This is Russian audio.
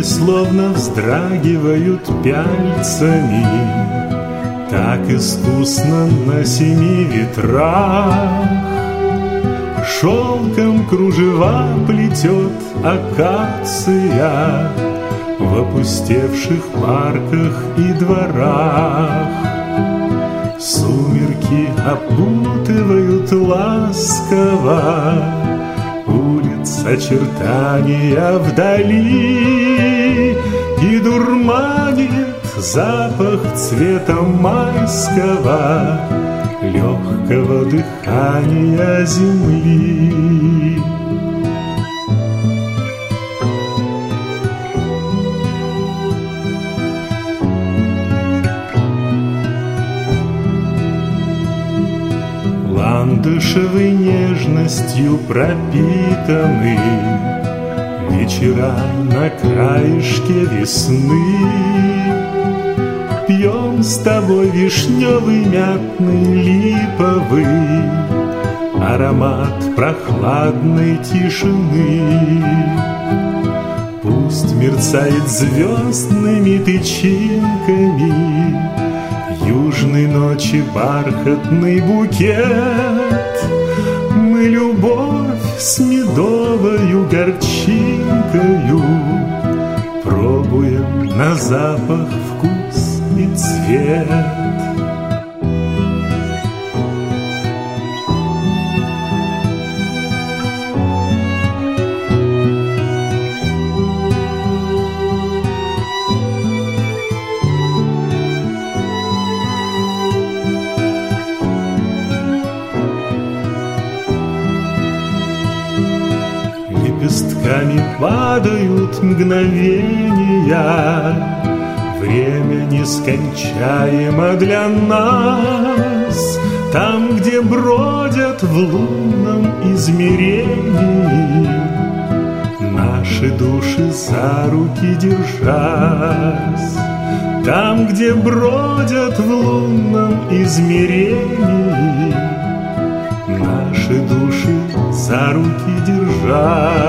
словно вздрагивают пяльцами, так искусно на семи ветрах. Шелком кружева плетет акация в опустевших парках и дворах. Сумерки опутывают ласково улиц очертания вдали, и дурманит запах цвета майского, легкого дыхания земли. Ландышевой нежностью пропитаны вечера на краешке весны. Пьем с тобой вишневый, мятный, липовый аромат прохладной тишины. Пусть мерцает звездными тычинками южной ночи бархатный букет. Мы любовь с медовою горчинкою пробуем на запах, вкус и цвет. Лепестками падают мгновения, время нескончаемо для нас. Там, где бродят в лунном измерении наши души за руки держась. Там, где бродят в лунном измерении наши души за руки держась.